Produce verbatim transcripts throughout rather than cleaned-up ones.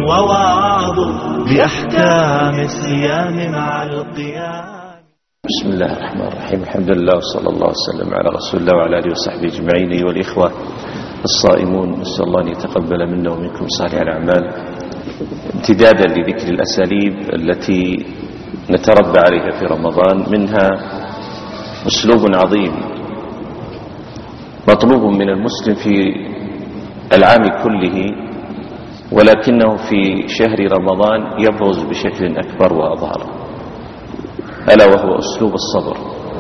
ووعظ بأحكام الصيام مع القيام. بسم الله الرحمن الرحيم. الحمد لله وصلى الله وسلم على رسول الله وعلى آله وصحبه أجمعين. أيها الإخوة الصائمون، نسأل الله أن يتقبل منا ومنكم صالح الأعمال. امتدادا لذكر الأساليب التي نتربى عليها في رمضان، منها أسلوب عظيم مطلوب من المسلم في العام كله، ولكنه في شهر رمضان يبرز بشكل أكبر وأظهر، ألا وهو أسلوب الصبر.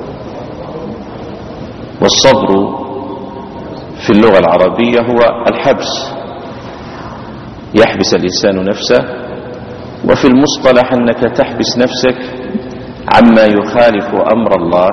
والصبر في اللغة العربية هو الحبس، يحبس الإنسان نفسه، وفي المصطلح أنك تحبس نفسك عما يخالف أمر الله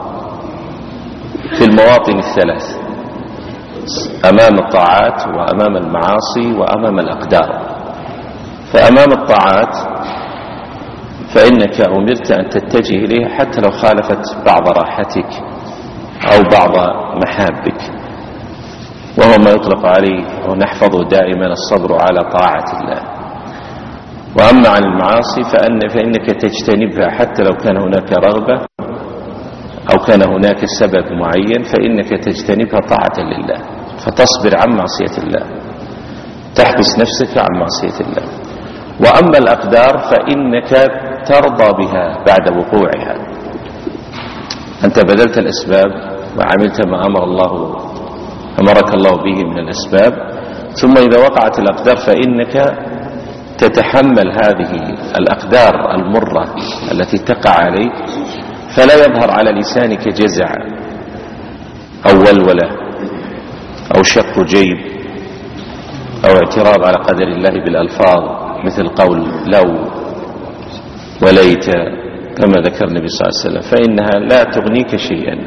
في المواطن الثلاث: أمام الطاعات وأمام المعاصي وأمام الأقدار. فأمام الطاعات فإنك أمرت أن تتجه إليها حتى لو خالفت بعض راحتك أو بعض محابك، وهو ما يطلق عليه ونحفظه دائما الصبر على طاعة الله. وأما عن المعاصي فأن فإنك تجتنبها حتى لو كان هناك رغبة أو كان هناك سبب معين، فإنك تجتنبها طاعة لله، فتصبر عن معصية الله، تحبس نفسك عن معصية الله. وأما الأقدار فإنك ترضى بها بعد وقوعها، أنت بذلت الأسباب وعملت ما أمر الله أمرك الله به من الأسباب، ثم إذا وقعت الأقدار فإنك تتحمل هذه الأقدار المرة التي تقع عليك، فلا يظهر على لسانك جزع أو ولولة أو شق جيب أو اعتراض على قدر الله بالألفاظ، مثل قول لو وليت كما ذكر النبي صلى الله عليه وسلم، فإنها لا تغنيك شيئا.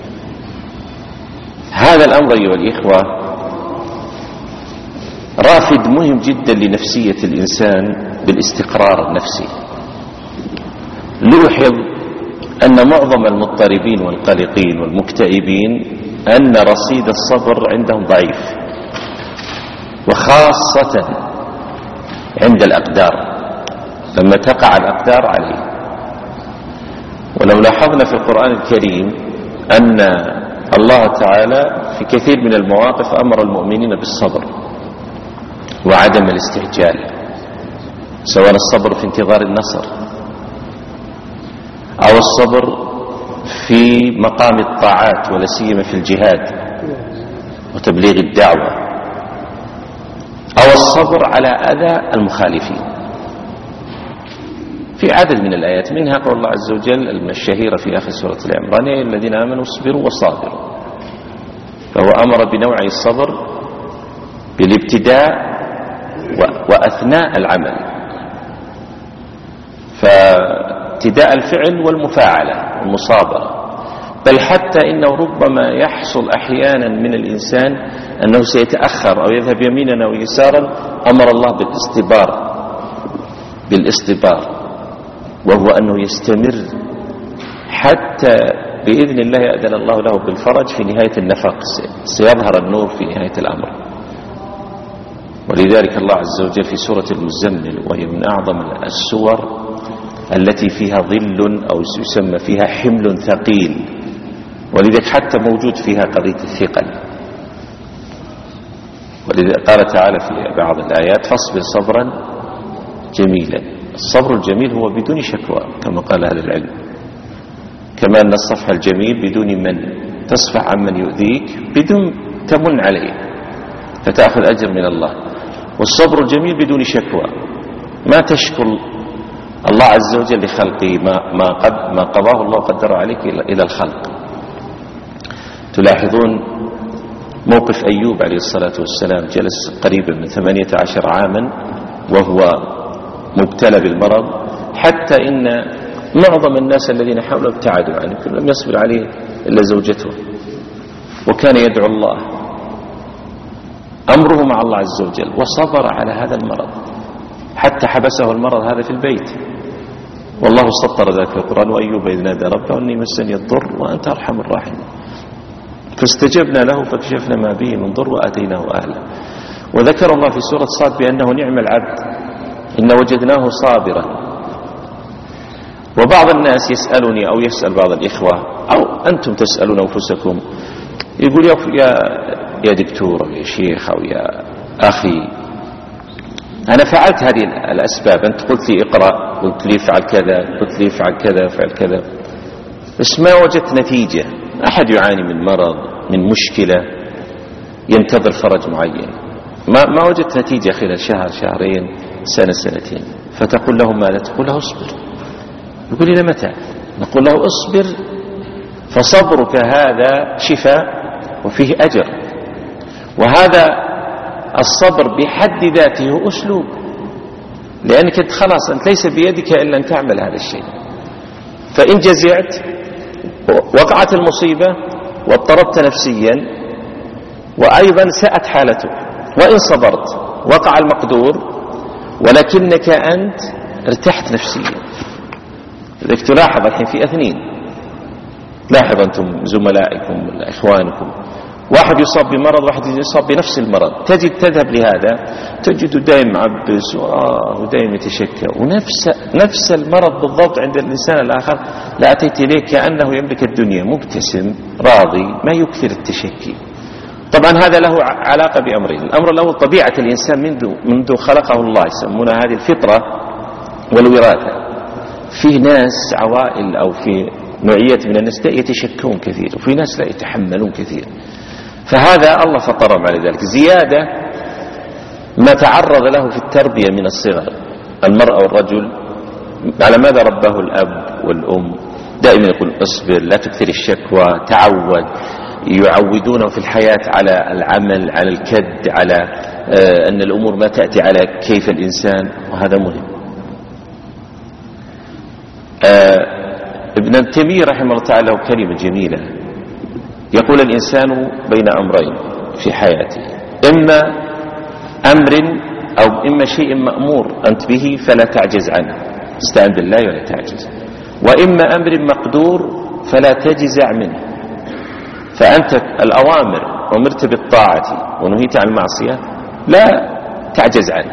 هذا الأمر أيها الإخوة رافد مهم جدا لنفسية الإنسان بالاستقرار النفسي. نلاحظ أن معظم المضطربين والقلقين والمكتئبين أن رصيد الصبر عندهم ضعيف، وخاصة عند الأقدار، لما تقع الأقدار عليه. ولو لاحظنا في القرآن الكريم أن الله تعالى في كثير من المواقف أمر المؤمنين بالصبر وعدم الاستعجال، سواء الصبر في انتظار النصر أو الصبر في مقام الطاعات، ولا سيما في الجهاد وتبليغ الدعوة، أو الصبر على أذى المخالفين. في عدد من الآيات، منها قول الله عز وجل الشهيرة في آخر سورة العمران: يا أيها الذين آمنوا اصبروا وصابروا. فهو أمر بنوع الصبر بالابتداء وأثناء العمل، فابتداء الفعل والمفاعلة والمصابرة. بل حتى إنه ربما يحصل أحيانا من الإنسان أنه سيتأخر أو يذهب يمينا أو يسارا، أمر الله بالاصطبار بالاصطبار وهو أنه يستمر حتى بإذن الله يأذن الله له بالفرج في نهاية النفق، سيظهر النور في نهاية الأمر. ولذلك الله عز وجل في سورة المزمل، وهي من أعظم السور التي فيها ظل أو يسمى فيها حمل ثقيل، ولذلك حتى موجود فيها قضية الثقل. ولذلك قال تعالى في بعض الآيات: فاصبر صبرا جميلا. الصبر الجميل هو بدون شكوى كما قال أهل العلم، كما أن الصفح الجميل بدون من، تصفح عن من يؤذيك بدون تمن عليه فتأخذ أجر من الله. والصبر الجميل بدون شكوى، ما تشكر الله عز وجل لخلقه ما ما قد ما قضاه الله قدره عليك إلى الخلق. تلاحظون موقف أيوب عليه الصلاة والسلام، جلس قريبا من ثمانية عشر عاما وهو مبتلى بالمرض، حتى إن معظم الناس الذين حوله ابتعدوا عنه، لم يصبر عليه إلا زوجته، وكان يدعو الله، أمره مع الله عز وجل، وصبر على هذا المرض حتى حبسه المرض هذا في البيت. والله سطر ذلك في القرآن: وأيوب إذ نادى ربه أني مسني الضر وأنت أرحم الراحمين، فاستجبنا له فكشفنا ما به من ضر وآتيناه أهله. وذكر الله في سورة صاد بأنه نعم العبد إن وجدناه صابرا. وبعض الناس يسألني أو يسأل بعض الإخوة أو أنتم تسألون أنفسكم، يقول يا يا دكتور أو يا شيخ أو يا أخي، أنا فعلت هذه الأسباب، أنت قلت لي اقرأ، قلت لي افعل كذا، قلت لي افعل كذا افعل كذا، بس ما وجدت نتيجة. أحد يعاني من مرض، من مشكلة، ينتظر فرج معين، ما ما وجدت نتيجة خلال شهر شهرين سنة سنتين، فتقول له ماذا؟ تقول له اصبر. يقول لي متى؟ نقول له اصبر، فصبرك هذا شفاء وفيه أجر، وهذا الصبر بحد ذاته أسلوب، لأنك أنت خلاص أنت ليس بيدك إلا أن تعمل هذا الشيء. فإن جزعت وقعت المصيبة واضطربت نفسيا وأيضا ساءت حالتك، وإن صبرت وقع المقدور ولكنك أنت ارتحت نفسيا. لذلك تلاحظ الحين في اثنين، لاحظ أنتم زملائكم إخوانكم، واحد يصاب بمرض واحد يصاب بنفس المرض، تجد تذهب لهذا تجد دائما معبس ودائما يتشكى، ونفس نفس المرض بالضبط عند الإنسان الآخر لا أتيت إليه كأنه يملك الدنيا، مبتسم راضي ما يكثر التشكي. طبعا هذا له علاقة بأمرين. الأمر الأول طبيعة الإنسان منذ منذ خلقه الله، يسمونها هذه الفطرة والوراثة. في ناس عوائل أو في نوعية من الناس يتشكون كثير، وفي ناس لا يتحملون كثير، فهذا الله فطرهم على ذلك. زيادة ما تعرض له في التربية من الصغر، المرأة والرجل على ماذا رباه الأب والأم، دائما يقول اصبر، لا تكثر الشكوى، تعود، يعودونه في الحياة على العمل، على الكد، على آه أن الأمور ما تأتي على كيف الإنسان، وهذا مهم. آه ابن تيمية رحمه الله تعالى له كلمة جميلة، يقول الإنسان بين أمرين في حياته، إما أمر أو إما شيء مأمور أنت به فلا تعجز عنه، استعن بالله ولا تعجز، وإما أمر مقدور فلا تجزع منه. فأنت الأوامر أمرت بالطاعة ونهيت عن المعصية لا تعجز عنه،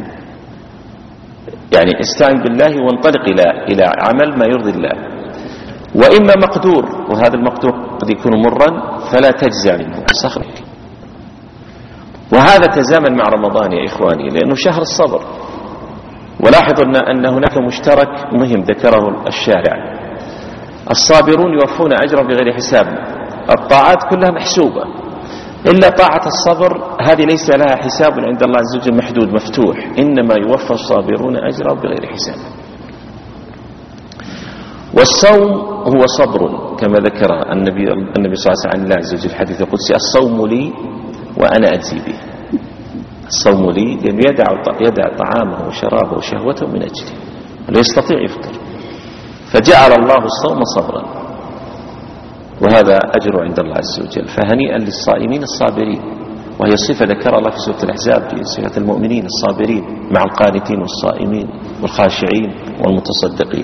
يعني استعن بالله وانطلق إلى إلى عمل ما يرضي الله. وإما مقدور، وهذا المقدور قد يكون مرا فلا تجزع منه، استخرج. وهذا تزامن مع رمضان يا إخواني، لأنه شهر الصبر. ولاحظوا أن هناك مشترك مهم ذكره الشارع، الصابرون يوفون أجرا بغير حساب. الطاعات كلها محسوبة إلا طاعة الصبر، هذه ليس لها حساب عند الله عز وجل، محدود مفتوح، إنما يوفى الصابرون أجرا بغير حساب. والصوم هو صبر كما ذكر النبي النبي صلى الله عليه وسلم عن الله عز وجل الحديث القدسي: الصوم لي وأنا أجزي به. الصوم لي لأنه يدع يدع طعامه وشرابه وشهوته من أجله، ولا يستطيع يفطر، فجعل الله الصوم صبرا، وهذا أجر عند الله عز وجل. فهنيئا للصائمين الصابرين، وهي صفة ذكر الله في سورة الأحزاب في صفة المؤمنين الصابرين مع القانتين والصائمين والخاشعين والمتصدقين.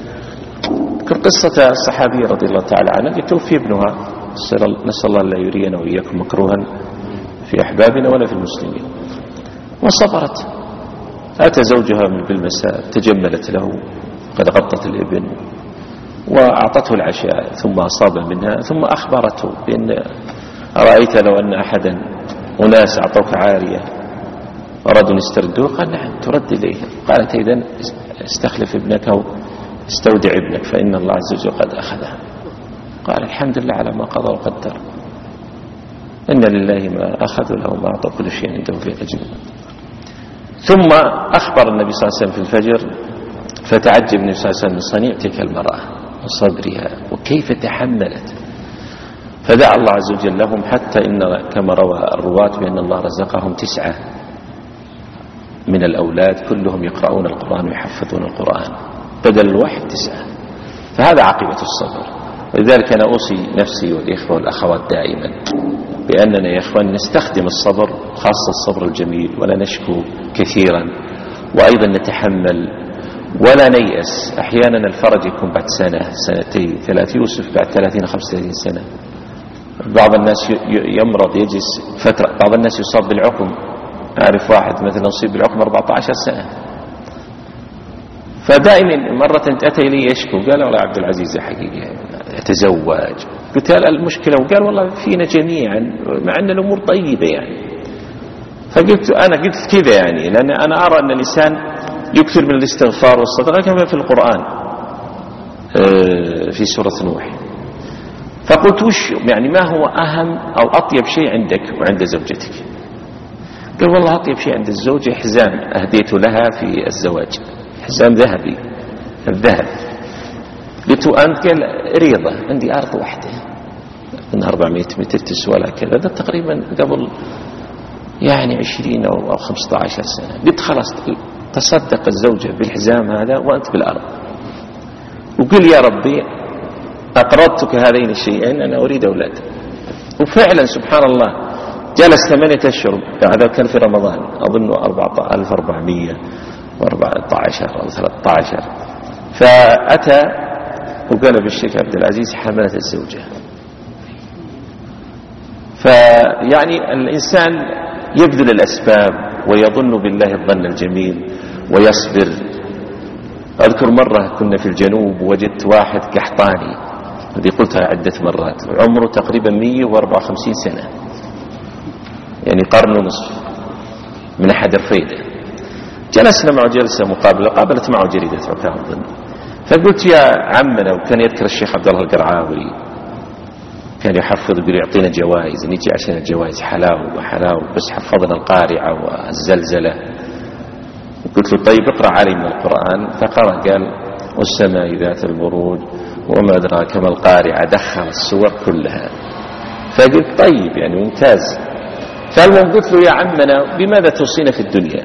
قصة الصحابية رضي الله تعالى عنها اللي توفي ابنها، نسأل الله لا يرينا وإياكم مكروها في أحبابنا ولا في المسلمين، وصبرت. أتى زوجها من بالمساء، تجملت له، قد غطت الابن وأعطته العشاء، ثم أصاب منها، ثم أخبرته بأن أرأيت لو أن أحدا أناس أعطوك عارية أرادوا يستردوه؟ قال نعم ترد إليه. قالت إذن استخلف ابنك أو استودع ابنك فإن الله عز وجل قد أخذه. قال الحمد لله على ما قضى وقدر، إن لله ما أخذ له ما أعطى، كل شيء عنده في أجل. ثم أخبر النبي صلى الله عليه وسلم في الفجر، فتعجب النبي صلى الله عليه وسلم من صنيع تلك المرأة وصبرها وكيف تحملت، فدعا الله عز وجل لهم، حتى إن كما روى الرواة بأن الله رزقهم تسعة من الأولاد كلهم يقرؤون القرآن ويحفظون القرآن، بدل الواحد تسعة. فهذا عاقبة الصبر. ولذلك أنا أوصي نفسي والإخوة والأخوات دائما بأننا يا إخوان نستخدم الصبر، خاصة الصبر الجميل، ولا نشكو كثيرا، وأيضا نتحمل ولا نيأس. أحيانا الفرج يكون بعد سنة سنتين ثلاث، يوسف بعد ثلاثين خمسة وثلاثين سنة. بعض الناس يمرض يجلس فترة، بعض الناس يصاب بالعقم. أعرف واحد مثلا يصيب بالعقم أربعة عشر سنة فدائما مرة أتى إلي يشكو، قال والله عبد العزيز حقيقة يتزوج. قلت له المشكلة؟ وقال والله فينا جميعا مع أن الأمور طيبة يعني. فقلت أنا قلت كذا يعني، لأن أنا أرى أن الإنسان يكثر من الاستغفار والصدقة كما في القرآن في سورة نوح. فقلت وش يعني ما هو أهم أو أطيب شيء عندك وعند زوجتك؟ قال والله أطيب شيء عند الزوجة حزام أهديته لها في الزواج، حزام ذهبي الذهب. قلت أنت؟ قال ريضة، عندي أرض واحدة من أربعمائة متر تسوى لها كذا، ده تقريبا قبل يعني عشرين أو خمسة عشر سنة. قلت خلاص تصدق الزوجة بالحزام هذا وأنت بالأرض، وقل يا ربي أقرضتك هذين الشيئين أنا أريد أولاد. وفعلا سبحان الله جلس ثمانية أشهر، هذا كان في رمضان أظن أربعة ألف وأربعمائة وأربعة عشر أو ثلاثة عشر. فأتى وقال بالشيخ عبد العزيز حملت الزوجة. فيعني الإنسان يبذل الأسباب ويظن بالله الظن الجميل ويصبر. أذكر مرة كنا في الجنوب وجدت واحد قحطاني، هذه قلتها عدة مرات، عمره تقريبا مئة وأربعة وخمسين سنة، يعني قرن ونصف، من أحد الرفيدة. جلسنا معه جلسة مقابلة، قابلت معه جريدة عكاظ أظن. فقلت يا عمنا، وكان يذكر الشيخ عبد الله القرعاوي كان يحفظ، يقول يعطينا جوائز، نجي عشان الجوائز حلاوة وحلاوة، بس حفظنا القارعة والزلزلة. قلت له طيب اقرأ علي من القرآن. فقرأ قال والسماء ذات البروج وما أدراك ما القارعة، دخل السور كلها. فقلت طيب يعني ممتاز. فالمهم قلت له يا عمنا بماذا توصينا في الدنيا؟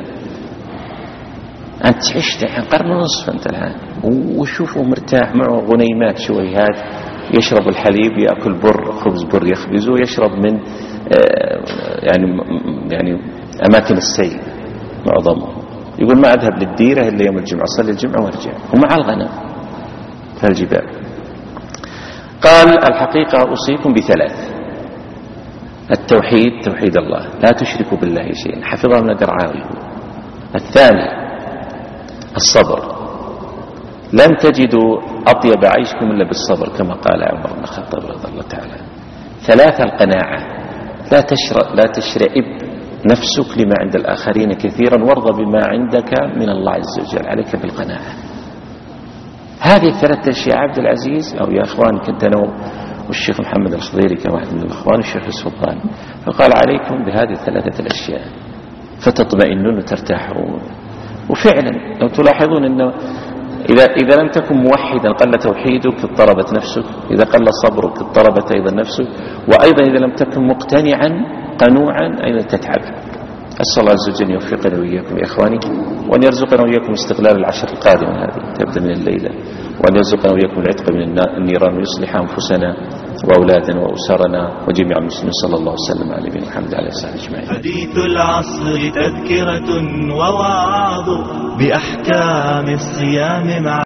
أنت عشت الحين قرن ونصف أنت الآن، وشوفه مرتاح معه غنيمات شويهات، يشرب الحليب، يأكل بر، خبز بر يخبزه، يشرب من يعني يعني أماكن السيل معظمه. يقول ما أذهب للديرة إلا يوم الجمعة، أصلي الجمعة وارجع، ومع الغنم في الجبال. قال الحقيقة أوصيكم بثلاث: التوحيد، توحيد الله، لا تشركوا بالله شيئا، حفظه من القرعاوي. الثاني الصبر، لن تجدوا أطيب عيشكم إلا بالصبر كما قال عمر بن الخطاب رضي الله تعالى. ثلاثة القناعة، لا تشرئ لا تشرئب نفسك لما عند الآخرين كثيرا، وارضى بما عندك من الله عز وجل، عليك بالقناعة. هذه الثلاثة أشياء عبد العزيز أو يا أخوان، كنت أنا والشيخ محمد الخضيري كواحد من الأخوان، الشيخ السلطان، فقال عليكم بهذه الثلاثة الأشياء فتطمئنون وترتاحون. وفعلا لو تلاحظون أنه إذا, إذا لم تكن موحدا قل توحيدك اضطربت نفسك، إذا قل صبرك اضطربت أيضا نفسك، وأيضا إذا لم تكن مقتنعا قنوعا أيضا تتعب. أسأل الله عز وجل يوفقنا وإياكم يا إخواني، وأن يرزقنا وإياكم استغلال العشر القادمة هذه تبدأ من الليلة، وأن يرزقنا وإياكم العتق من النيران، ويصلح أنفسنا وأولادنا وأسرنا وجميع المسلمين. صلى الله وسلم على نبينا محمد عليه الصلاة والسلام. حديث العصر تذكرة ووعظ بأحكام الصيام مع